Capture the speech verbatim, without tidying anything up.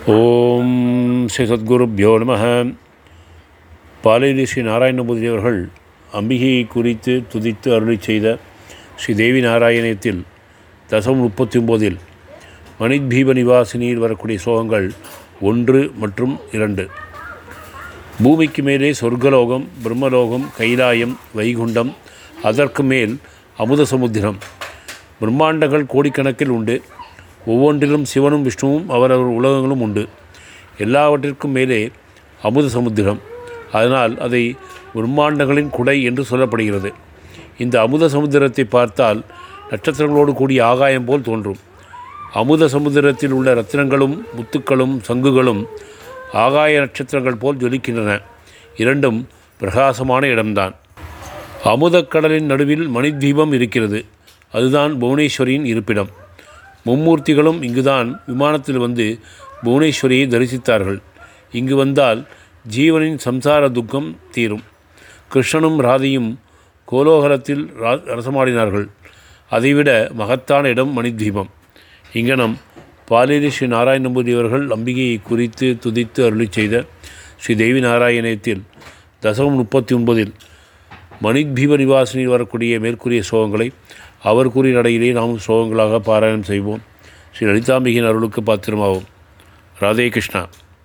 ஓம் ஸ்ரீ சத்குருப்யோ நம. பாலேரி ஸ்ரீ நாராயணபூதி அவர்கள் அம்பிகையை குறித்து துதித்து அருளி செய்த ஸ்ரீ தேவி நாராயணத்தில் தசம் முப்பத்தி ஒம்போதில் மணித்பீப நிவாசினியில் வரக்கூடிய சோகங்கள் ஒன்று மற்றும் இரண்டு. பூமிக்கு மேலே சொர்க்கலோகம், பிரம்மலோகம், கைலாயம், வைகுண்டம், அதற்கு மேல் அமுத சமுத்திரம். பிரம்மாண்டங்கள் கோடிக்கணக்கில் உண்டு. ஒவ்வொன்றிலும் சிவனும் விஷ்ணுவும் அவரவர் உலகங்களும் உண்டு. எல்லாவற்றிற்கும் மேலே அமுத சமுத்திரம். அதனால் அதை பிரம்மாண்டங்களின் குடை என்று சொல்லப்படுகிறது. இந்த அமுத சமுத்திரத்தை பார்த்தால் நட்சத்திரங்களோடு கூடிய ஆகாயம் போல் தோன்றும். அமுத சமுத்திரத்தில் உள்ள ரத்தினங்களும் முத்துக்களும் சங்குகளும் ஆகாய நட்சத்திரங்கள் போல் ஜொலிக்கின்றன. இரண்டும் பிரகாசமான இடம்தான். அமுதக்கடலின் நடுவில் மணித்வீபம் இருக்கிறது. அதுதான் புவனேஸ்வரியின் இருப்பிடம். மும்மூர்த்திகளும் இங்குதான் விமானத்தில் வந்து புவனேஸ்வரியை தரிசித்தார்கள். இங்கு வந்தால் ஜீவனின் சம்சார துக்கம் தீரும். கிருஷ்ணனும் ராதையும் கோலோகலத்தில் ரா ரசமாடினார்கள். அதைவிட மகத்தான இடம் மணித்வீபம். இங்கனம் பாலேரி ஸ்ரீ நாராயணபூதி அவர்கள் அம்பிகையை குறித்து துதித்து அருளி செய்த ஸ்ரீ தேவி நாராயணத்தில் தசகம் முப்பத்தி ஒன்பதில் மணித்பீப நிவாசினியில் வரக்கூடிய மேற்கூறிய ஸ்லோகங்களை அவர் கூறிய நடையிலே நாம் ஸ்லோகங்களாக பாராயணம் செய்வோம். ஸ்ரீ லலிதாம்பிகையின் அருளுக்கு பாத்திரமாவோம். ராதே கிருஷ்ணா.